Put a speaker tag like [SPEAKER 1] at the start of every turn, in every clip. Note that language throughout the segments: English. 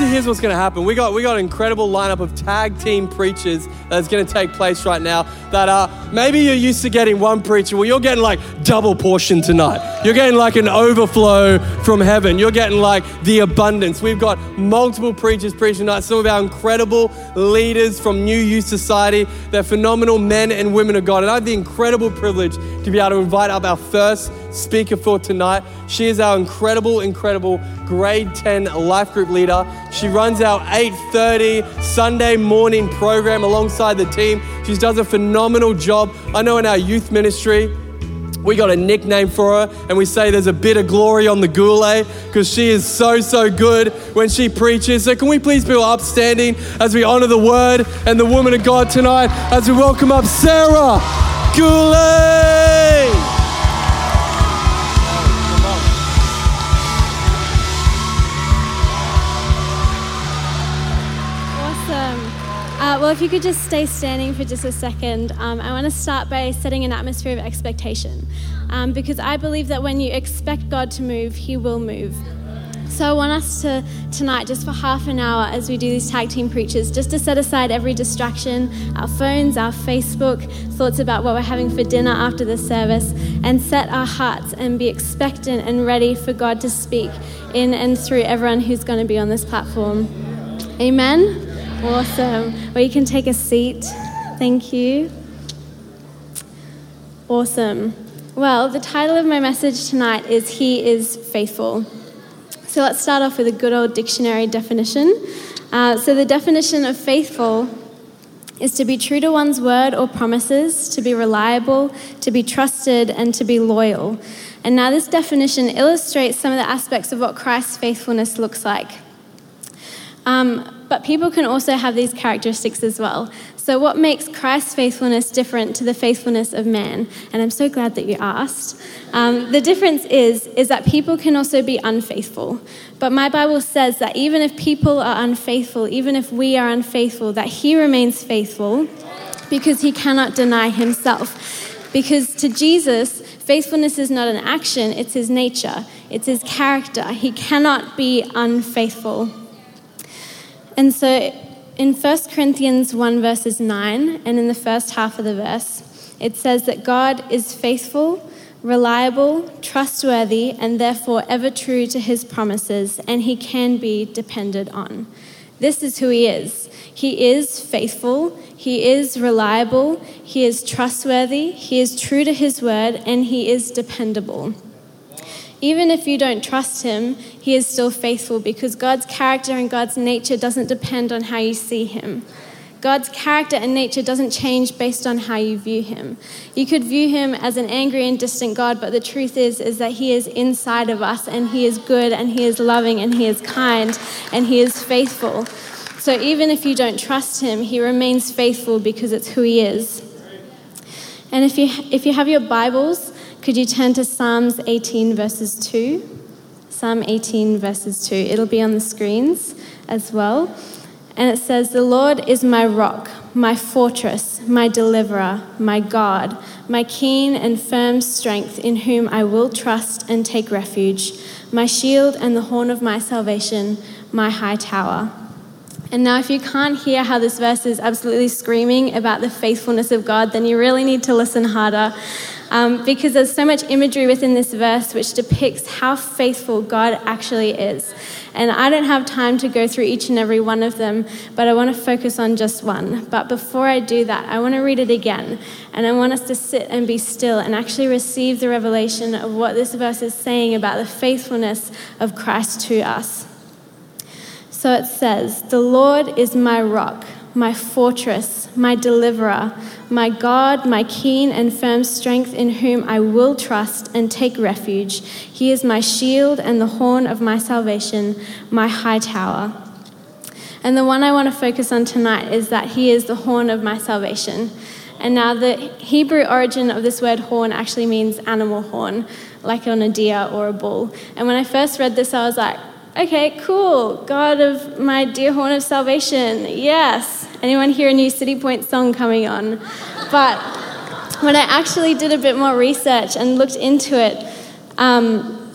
[SPEAKER 1] here's what's going to happen. We got an incredible lineup of tag team preachers that's going to take place right now that maybe you're used to getting one preacher. Well, you're getting like double portion tonight. You're getting like an overflow from heaven. You're getting like the abundance. We've got multiple preachers preaching tonight. Some of our incredible leaders from New Youth Society. They're phenomenal men and women of God. And I have the incredible privilege to be able to invite up our first speaker for tonight. She is our incredible grade 10 life group leader. She runs our 8:30 Sunday morning program alongside the team. She does a phenomenal job. I know in our youth ministry, we got a nickname for her, and we say there's a bit of glory on the goulay because she is so good when she preaches. So can we please be upstanding as we honor the word and the woman of God tonight as we welcome up Sarah Goulay.
[SPEAKER 2] Well, if you could just stay standing for just a second, I want to start by setting an atmosphere of expectation, because I believe that when you expect God to move, He will move. So I want us to, tonight, just for half an hour as we do these tag team preachers, just to set aside every distraction, our phones, our Facebook, thoughts about what we're having for dinner after the service, and set our hearts and be expectant and ready for God to speak in and through everyone who's going to be on this platform. Amen? Awesome. Well, you can take a seat. Thank you. Awesome. Well, the title of my message tonight is He is Faithful. So let's start off with a good old dictionary definition. So the definition of faithful is to be true to one's word or promises, to be reliable, to be trusted, and to be loyal. And now this definition illustrates some of the aspects of what Christ's faithfulness looks like. But people can also have these characteristics as well. So what makes Christ's faithfulness different to the faithfulness of man? And I'm so glad that you asked. The difference is that people can also be unfaithful. But my Bible says that even if people are unfaithful, even if we are unfaithful, that He remains faithful because He cannot deny Himself. Because to Jesus, faithfulness is not an action, it's His nature, it's His character. He cannot be unfaithful. And so in 1 Corinthians 1 verses 9, and in the first half of the verse, it says that God is faithful, reliable, trustworthy, and therefore ever true to His promises, and He can be depended on. This is who He is. He is faithful, He is reliable, He is trustworthy, He is true to His word, and He is dependable. Even if you don't trust Him, He is still faithful because God's character and God's nature doesn't depend on how you see Him. God's character and nature doesn't change based on how you view Him. You could view Him as an angry and distant God, but the truth is that He is inside of us, and He is good, and He is loving, and He is kind, and He is faithful. So even if you don't trust Him, He remains faithful because it's who He is. And if you have your Bibles, could you turn to Psalms 18 verses 2? Psalm 18 verses 2. It'll be on the screens as well. And it says, "The Lord is my rock, my fortress, my deliverer, my God, my keen and firm strength, in whom I will trust and take refuge, my shield and the horn of my salvation, my high tower." And now if you can't hear how this verse is absolutely screaming about the faithfulness of God, then you really need to listen harder. Because there's so much imagery within this verse which depicts how faithful God actually is. And I don't have time to go through each and every one of them, but I want to focus on just one. But before I do that, I want to read it again. And I want us to sit and be still and actually receive the revelation of what this verse is saying about the faithfulness of Christ to us. So it says, "The Lord is my rock, my fortress, my deliverer, my God, my keen and firm strength, in whom I will trust and take refuge. He is my shield and the horn of my salvation, my high tower." And the one I want to focus on tonight is that He is the horn of my salvation. And now the Hebrew origin of this word horn actually means animal horn, like on a deer or a bull. And when I first read this, I was like, okay, cool. God of my dear horn of salvation. Yes. Anyone hear a new City Point song coming on? But when I actually did a bit more research and looked into it,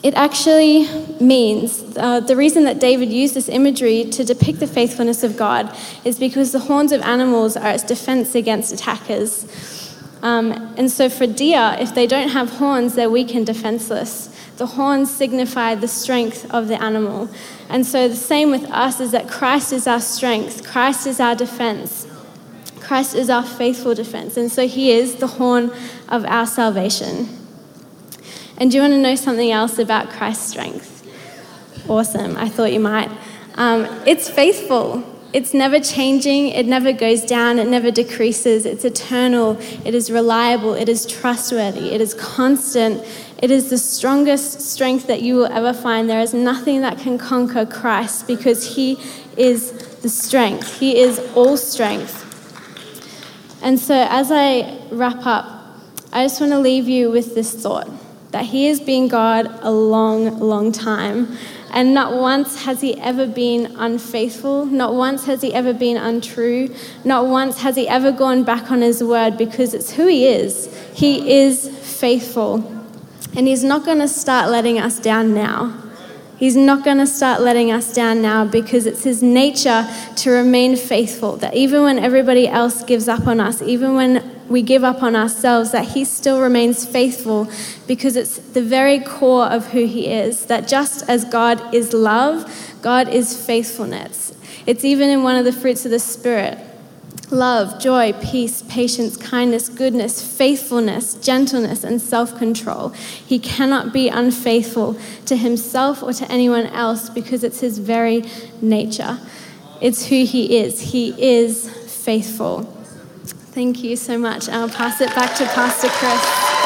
[SPEAKER 2] It actually means, the reason that David used this imagery to depict the faithfulness of God is because the horns of animals are its defense against attackers. And so for deer, if they don't have horns, they're weak and defenseless. The horns signify the strength of the animal. And so the same with us is that Christ is our strength. Christ is our defense. Christ is our faithful defense. And so he is the horn of our salvation. And do you want to know something else about Christ's strength? Awesome. I thought you might. It's faithful. It's never changing. It never goes down. It never decreases. It's eternal. It is reliable. It is trustworthy. It is constant. It is the strongest strength that you will ever find. There is nothing that can conquer Christ because he is the strength. He is all strength. And so as I wrap up, I just want to leave you with this thought, that he has been God a long, long time. And not once has he ever been unfaithful. Not once has he ever been untrue. Not once has he ever gone back on his word, because it's who he is. He is faithful. And he's not going to start letting us down now. He's not going to start letting us down now, because it's his nature to remain faithful, that even when everybody else gives up on us, even when we give up on ourselves, that he still remains faithful, because it's the very core of who he is, that just as God is love, God is faithfulness. It's even in one of the fruits of the Spirit: love, joy, peace, patience, kindness, goodness, faithfulness, gentleness, and self-control. He cannot be unfaithful to himself or to anyone else, because it's his very nature. It's who he is. He is faithful. Thank you so much. I'll pass it back to Pastor Chris.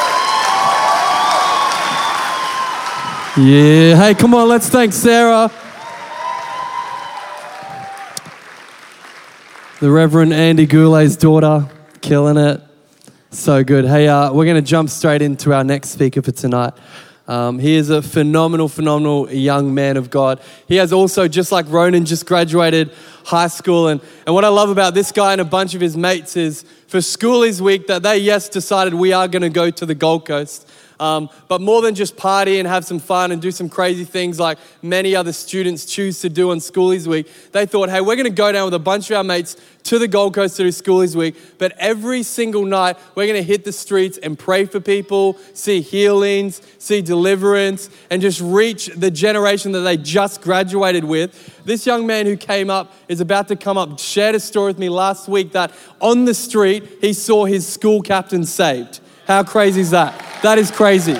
[SPEAKER 1] Yeah, hey, come on, let's thank Sarah. The Reverend Andy Goulet's daughter, killing it. So good. Hey, we're going to jump straight into our next speaker for tonight. He is a phenomenal young man of God. He has also, just like Ronan, just graduated high school. And what I love about this guy and a bunch of his mates is, for Schoolies Week, that they, decided we are going to go to the Gold Coast. But more than just party and have some fun and do some crazy things like many other students choose to do on Schoolies Week, they thought, hey, we're going to go down with a bunch of our mates to the Gold Coast to do Schoolies Week, but every single night we're going to hit the streets and pray for people, see healings, see deliverance, and just reach the generation that they just graduated with. This young man who came up is about to come up, shared a story with me last week that on the street he saw his school captain saved. How crazy is that? That is crazy.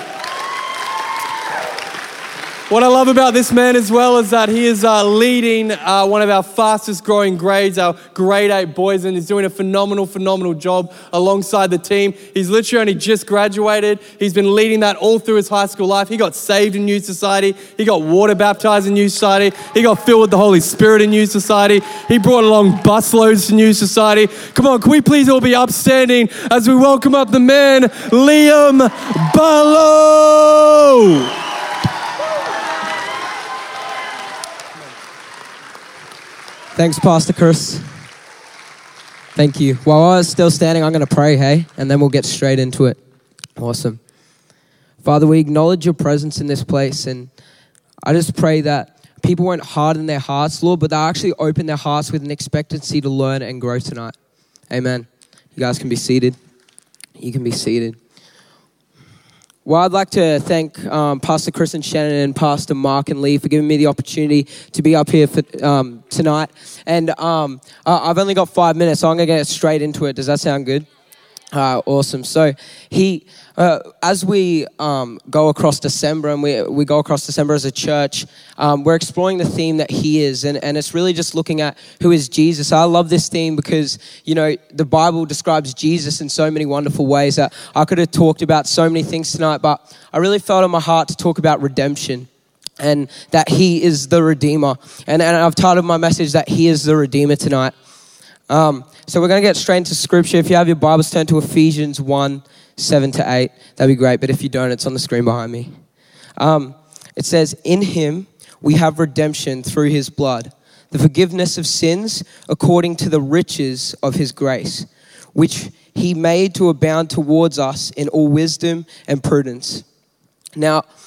[SPEAKER 1] What I love about this man as well is that he is leading one of our fastest growing grades, our grade 8 boys, and he's doing a phenomenal job alongside the team. He's literally only just graduated. He's been leading that all through his high school life. He got saved in Youth Society. He got water baptized in Youth Society. He got filled with the Holy Spirit in Youth Society. He brought along busloads to Youth Society. Come on, can we please all be upstanding as we welcome up the man, Liam Barlow.
[SPEAKER 3] Thanks, Pastor Chris. Thank you. While I was still standing, I'm going to pray, hey? And then we'll get straight into it. Awesome. Father, we acknowledge your presence in this place, and I just pray that people won't harden their hearts, Lord, but they'll actually open their hearts with an expectancy to learn and grow tonight. Amen. You guys can be seated. You can be seated. Well, I'd like to thank Pastor Chris and Shannon and Pastor Mark and Lee for giving me the opportunity to be up here for tonight. And I've only got 5 minutes, so I'm going to get straight into it. Does that sound good? Awesome. So as we go across December, and we go across December as a church, we're exploring the theme that he is, and it's really just looking at who is Jesus. I love this theme because, you know, the Bible describes Jesus in so many wonderful ways that I could have talked about so many things tonight, but I really felt in my heart to talk about redemption, and that he is the Redeemer. And I've titled my message that he is the Redeemer tonight. So we're going to get straight into scripture. If you have your Bibles, turn to Ephesians 1:7-8. That'd be great. But if you don't, it's on the screen behind me. It says, in him we have redemption through his blood, the forgiveness of sins according to the riches of his grace, which he made to abound towards us in all wisdom and prudence. Now,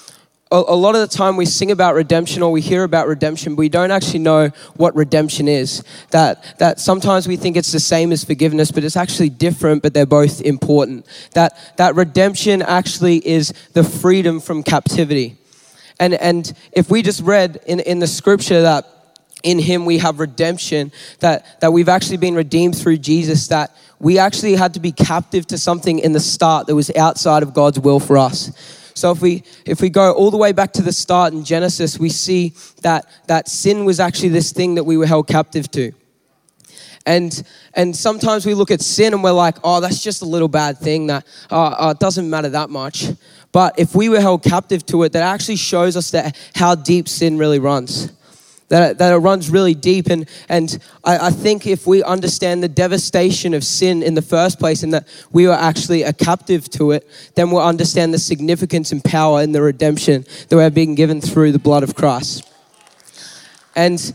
[SPEAKER 3] a lot of the time we sing about redemption or we hear about redemption, but we don't actually know what redemption is. That sometimes we think it's the same as forgiveness, but it's actually different, but they're both important. That redemption actually is the freedom from captivity. And if we just read in the scripture that in him we have redemption, that we've actually been redeemed through Jesus, that we actually had to be captive to something in the start that was outside of God's will for us. So if we go all the way back to the start in Genesis, we see that sin was actually this thing that we were held captive to. And sometimes we look at sin and we're like, oh, that's just a little bad thing that it doesn't matter that much. But if we were held captive to it, that actually shows us that how deep sin really runs. That it runs really deep. And I think if we understand the devastation of sin in the first place and that we are actually a captive to it, then we'll understand the significance and power in the redemption that we're being given through the blood of Christ. And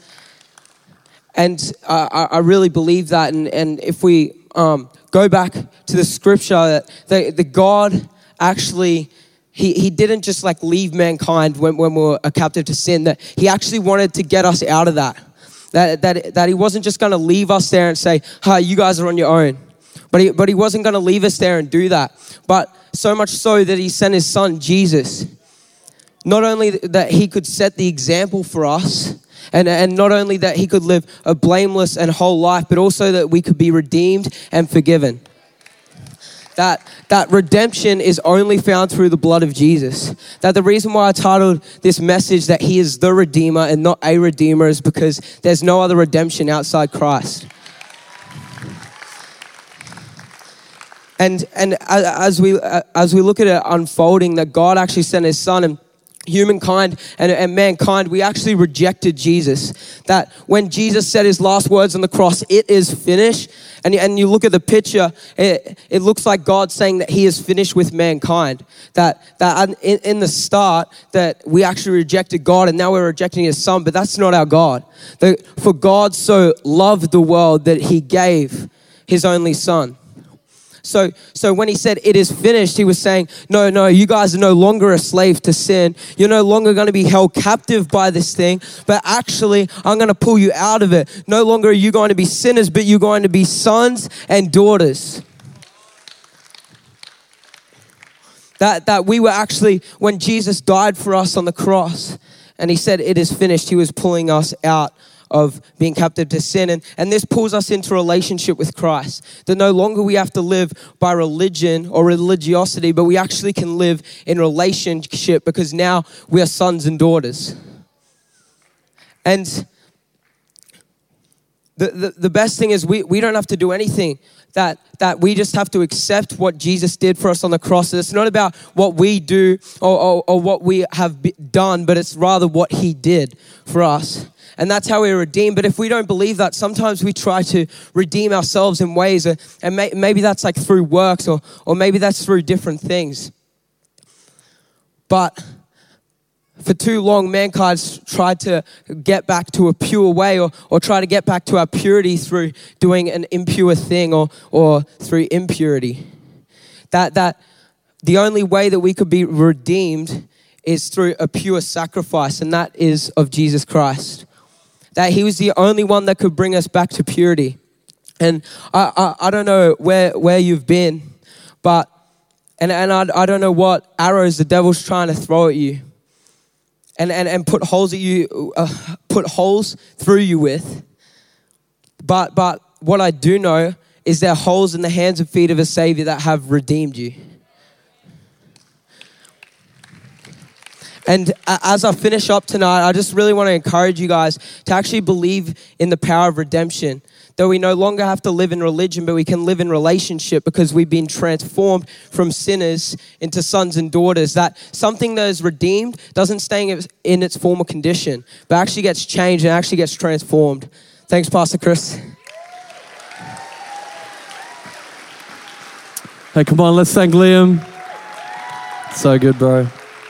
[SPEAKER 3] I really believe that. And if we go back to the scripture, that the God actually... He didn't just like leave mankind when we were a captive to sin, that he actually wanted to get us out of that. That he wasn't just going to leave us there and say, hi, you guys are on your own. But he wasn't going to leave us there and do that. But so much so that he sent his son, Jesus. Not only that he could set the example for us, and not only that he could live a blameless and whole life, but also that we could be redeemed and forgiven. That redemption is only found through the blood of Jesus. That the reason why I titled this message that he is the Redeemer and not a Redeemer is because there's no other redemption outside Christ. And as we look at it unfolding, that God actually sent his son, and humankind and mankind, we actually rejected Jesus. That when Jesus said his last words on the cross, it is finished, and you look at the picture, it looks like God saying that he is finished with mankind. That in the start, that we actually rejected God and now we're rejecting his son, but that's not our God. For God so loved the world that he gave his only son. So when he said it is finished, he was saying, no, you guys are no longer a slave to sin. You're no longer going to be held captive by this thing, but actually I'm going to pull you out of it. No longer are you going to be sinners, but you're going to be sons and daughters. That we were actually, when Jesus died for us on the cross and he said it is finished, he was pulling us out of being captive to sin. And this pulls us into relationship with Christ. That no longer we have to live by religion or religiosity, but we actually can live in relationship because now we are sons and daughters. And the best thing is we don't have to do anything. That we just have to accept what Jesus did for us on the cross. It's not about what we do or what we have done, but it's rather what he did for us. And that's how we're redeemed. But if we don't believe that, sometimes we try to redeem ourselves in ways, and maybe that's like through works or maybe that's through different things. But for too long, mankind's tried to get back to a pure way or try to get back to our purity through doing an impure thing or through impurity. That the only way that we could be redeemed is through a pure sacrifice, and that is of Jesus Christ. That he was the only one that could bring us back to purity. And I don't know where you've been, but and I don't know what arrows the devil's trying to throw at you. And put holes at you, put holes through you with. But what I do know is there are holes in the hands and feet of a Savior that have redeemed you. And as I finish up tonight, I just really want to encourage you guys to actually believe in the power of redemption. That we no longer have to live in religion, but we can live in relationship because we've been transformed from sinners into sons and daughters. That something that is redeemed doesn't stay in its former condition, but actually gets changed and actually gets transformed. Thanks, Pastor Chris.
[SPEAKER 1] Hey, come on, let's thank Liam. So good, bro.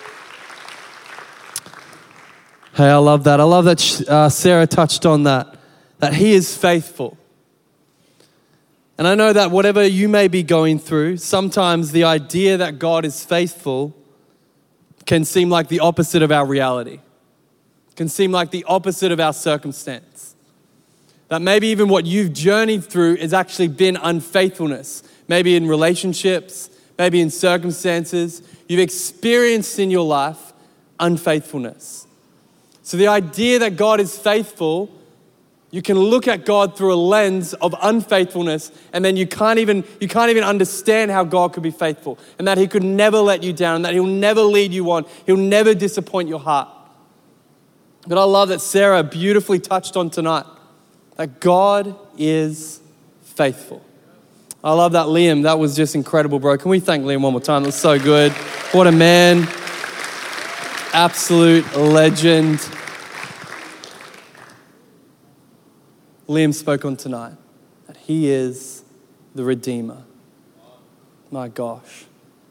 [SPEAKER 1] Hey, I love that. I love that Sarah touched on that he is faithful. And I know that whatever you may be going through, sometimes the idea that God is faithful can seem like the opposite of our reality, can seem like the opposite of our circumstance. That maybe even what you've journeyed through has actually been unfaithfulness, maybe in relationships, maybe in circumstances. You've experienced in your life unfaithfulness. So the idea that God is faithful, you can look at God through a lens of unfaithfulness, and then you can't even understand how God could be faithful, and that he could never let you down, and that he'll never lead you on. He'll never disappoint your heart. But I love that Sarah beautifully touched on tonight, that God is faithful. I love that, Liam. That was just incredible, bro. Can we thank Liam one more time? That was so good. What a man. Absolute legend. Liam spoke on tonight that he is the Redeemer. My gosh.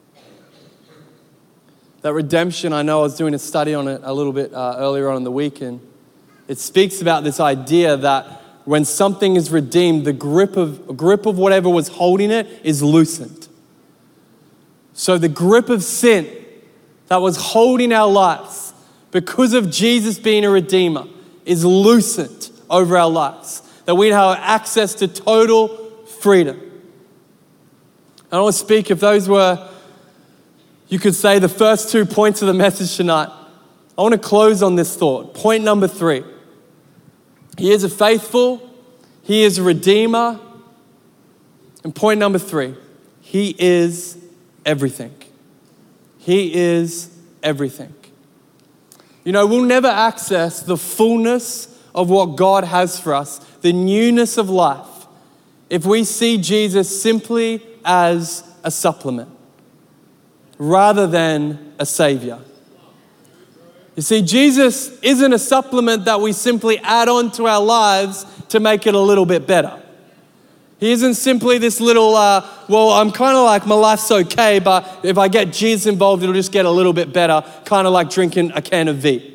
[SPEAKER 1] That redemption, I know I was doing a study on it a little bit earlier on in the week, and it speaks about this idea that when something is redeemed, the grip of whatever was holding it is loosened. So the grip of sin that was holding our lives because of Jesus being a Redeemer is loosened over our lives. That we have access to total freedom. I want to speak, if those were, you could say, the first 2 points of the message tonight. I want to close on this thought. Point number 3. He is a faithful, he is a Redeemer. And point number 3, he is everything. He is everything. You know, we'll never access the fullness of what God has for us, the newness of life, if we see Jesus simply as a supplement rather than a savior. You see, Jesus isn't a supplement that we simply add on to our lives to make it a little bit better. He isn't simply this little, well, I'm kind of like, my life's okay, but if I get Jesus involved, it'll just get a little bit better, kind of like drinking a can of V.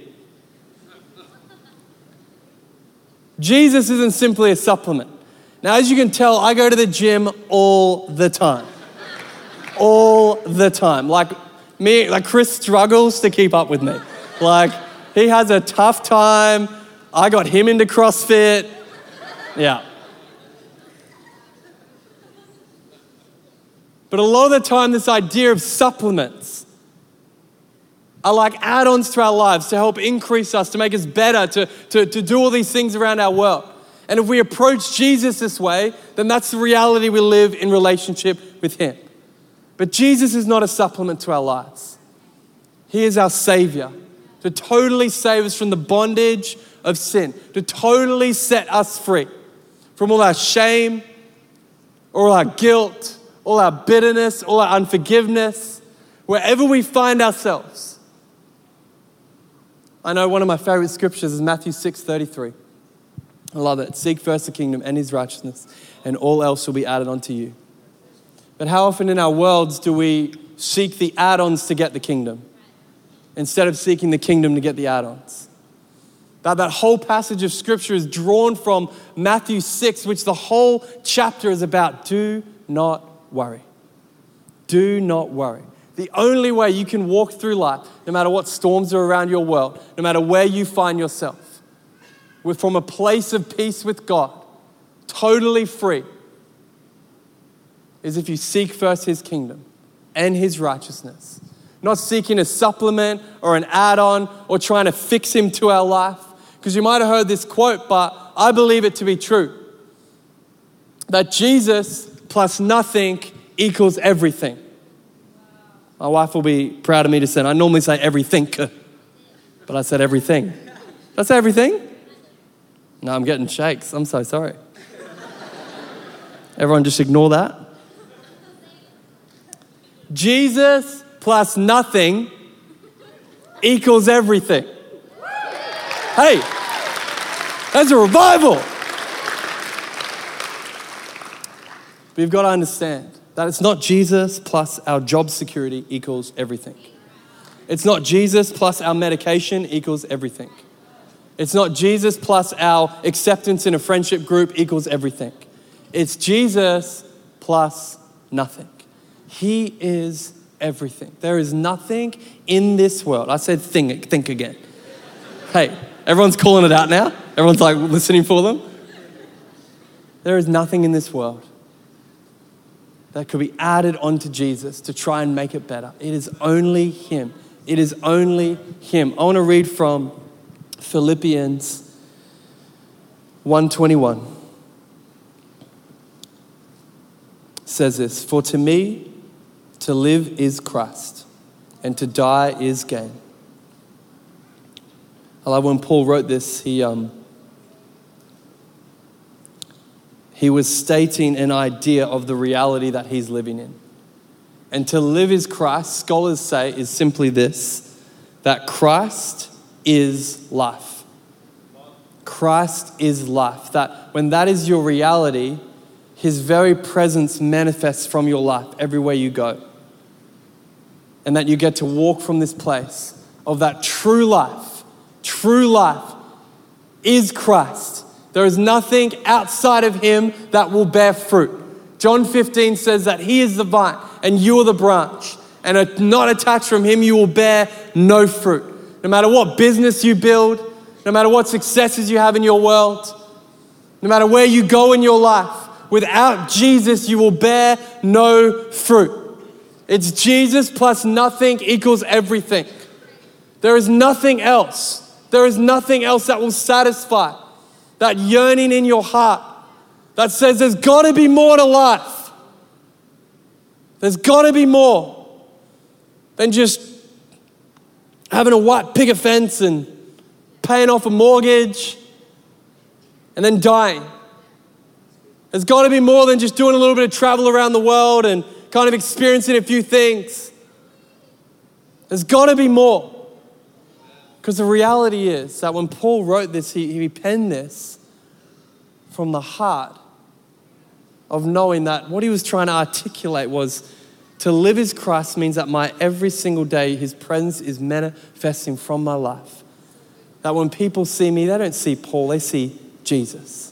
[SPEAKER 1] Jesus isn't simply a supplement. Now, as you can tell, I go to the gym all the time. All the time. Like Chris struggles to keep up with me. Like, he has a tough time. I got him into CrossFit. Yeah. But a lot of the time, this idea of supplements are like add-ons to our lives to help increase us, to make us better, to do all these things around our world. And if we approach Jesus this way, then that's the reality we live in relationship with him. But Jesus is not a supplement to our lives. He is our Savior, to totally save us from the bondage of sin, to totally set us free from all our shame, all our guilt, all our bitterness, all our unforgiveness, wherever we find ourselves. I know one of my favorite scriptures is Matthew 6:33. I love it. Seek first the kingdom and his righteousness, and all else will be added onto you. But how often in our worlds do we seek the add-ons to get the kingdom instead of seeking the kingdom to get the add-ons? That whole passage of scripture is drawn from Matthew 6, which the whole chapter is about. Do not worry. Do not worry. The only way you can walk through life, no matter what storms are around your world, no matter where you find yourself, from a place of peace with God, totally free, is if you seek first his kingdom and his righteousness. Not seeking a supplement or an add-on or trying to fix him to our life. Because you might have heard this quote, but I believe it to be true. That Jesus plus nothing equals everything. My wife will be proud of me to say, I normally say everything, but I said everything. Did I say everything? No, I'm getting shakes. I'm so sorry. Everyone just ignore that. Jesus plus nothing equals everything. Hey, that's a revival. We've got to understand that it's not Jesus plus our job security equals everything. It's not Jesus plus our medication equals everything. It's not Jesus plus our acceptance in a friendship group equals everything. It's Jesus plus nothing. He is everything. There is nothing in this world. I said think again. Hey, everyone's calling it out now. Everyone's like listening for them. There is nothing in this world that could be added onto Jesus to try and make it better. It is only him. It is only him. I want to read from Philippians 1:21. It says this, "For to me, to live is Christ, and to die is gain." I love when Paul wrote this, he was stating an idea of the reality that he's living in. And to live is Christ, scholars say, is simply this, that Christ is life. Christ is life. That when that is your reality, his very presence manifests from your life everywhere you go. And that you get to walk from this place of that true life. True life is Christ. There is nothing outside of him that will bear fruit. John 15 says that he is the vine and you are the branch. And if not attached from him, you will bear no fruit. No matter what business you build, no matter what successes you have in your world, no matter where you go in your life, without Jesus, you will bear no fruit. It's Jesus plus nothing equals everything. There is nothing else. There is nothing else that will satisfy that yearning in your heart that says there's got to be more to life. There's got to be more than just having a white picket fence and paying off a mortgage and then dying. There's got to be more than just doing a little bit of travel around the world and kind of experiencing a few things. There's got to be more. Because the reality is that when Paul wrote this, he penned this from the heart of knowing that what he was trying to articulate was to live as Christ means that my every single day, his presence is manifesting from my life. That when people see me, they don't see Paul, they see Jesus.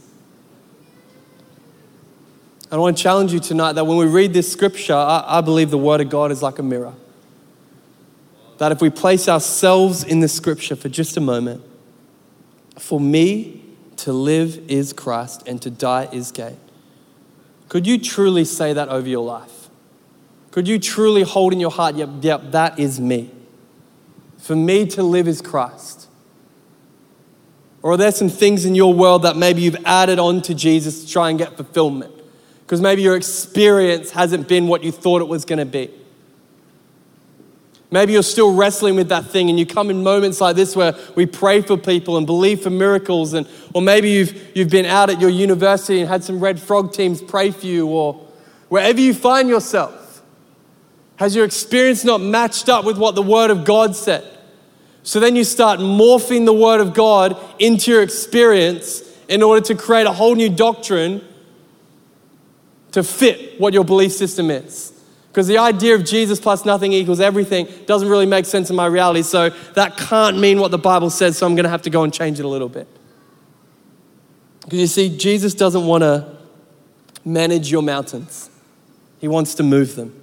[SPEAKER 1] And I want to challenge you tonight that when we read this scripture, I believe the word of God is like a mirror. That if we place ourselves in the scripture for just a moment, for me to live is Christ and to die is gain. Could you truly say that over your life? Could you truly hold in your heart, yep, that is me. For me to live is Christ. Or are there some things in your world that maybe you've added on to Jesus to try and get fulfillment? Because maybe your experience hasn't been what you thought it was going to be. Maybe you're still wrestling with that thing and you come in moments like this where we pray for people and believe for miracles, or maybe you've been out at your university and had some Red Frog teams pray for you, or wherever you find yourself. Has your experience not matched up with what the Word of God said? So then you start morphing the Word of God into your experience in order to create a whole new doctrine to fit what your belief system is. Because the idea of Jesus plus nothing equals everything doesn't really make sense in my reality. So that can't mean what the Bible says, so I'm going to have to go and change it a little bit. Because you see, Jesus doesn't want to manage your mountains. He wants to move them.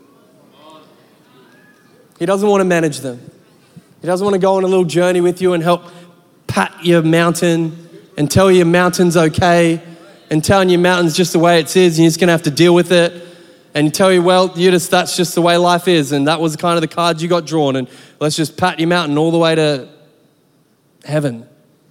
[SPEAKER 1] He doesn't want to manage them. He doesn't want to go on a little journey with you and help pat your mountain and tell your mountain's okay and telling your mountain's just the way it is and you're just going to have to deal with it. And tell you, well, that's just the way life is. And that was kind of the cards you got drawn. And let's just pat your mountain all the way to heaven.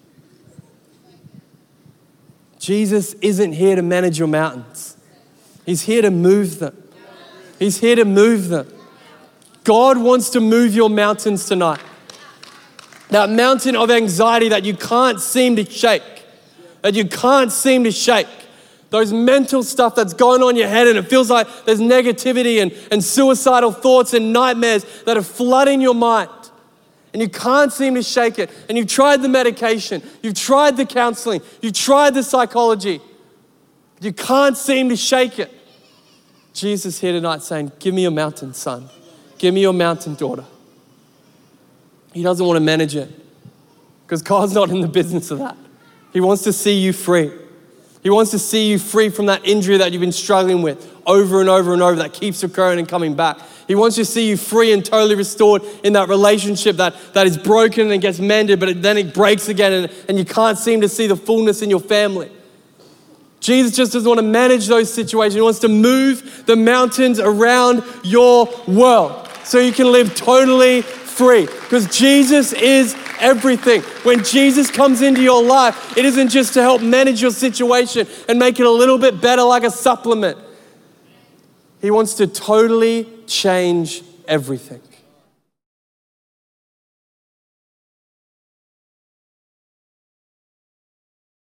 [SPEAKER 1] Jesus isn't here to manage your mountains. He's here to move them. He's here to move them. God wants to move your mountains tonight. That mountain of anxiety that you can't seem to shake. That you can't seem to shake. Those mental stuff that's going on in your head and it feels like there's negativity and suicidal thoughts and nightmares that are flooding your mind. And you can't seem to shake it. And you've tried the medication. You've tried the counseling. You've tried the psychology. You can't seem to shake it. Jesus is here tonight saying, give me your mountain, son. Give me your mountain, daughter. He doesn't want to manage it because God's not in the business of that. He wants to see you free. He wants to see you free from that injury that you've been struggling with over and over and over that keeps occurring and coming back. He wants to see you free and totally restored in that relationship that is broken and gets mended, but then it breaks again and you can't seem to see the fullness in your family. Jesus just doesn't want to manage those situations. He wants to move the mountains around your world so you can live totally free, because Jesus is everything. When Jesus comes into your life, it isn't just to help manage your situation and make it a little bit better like a supplement. He wants to totally change everything.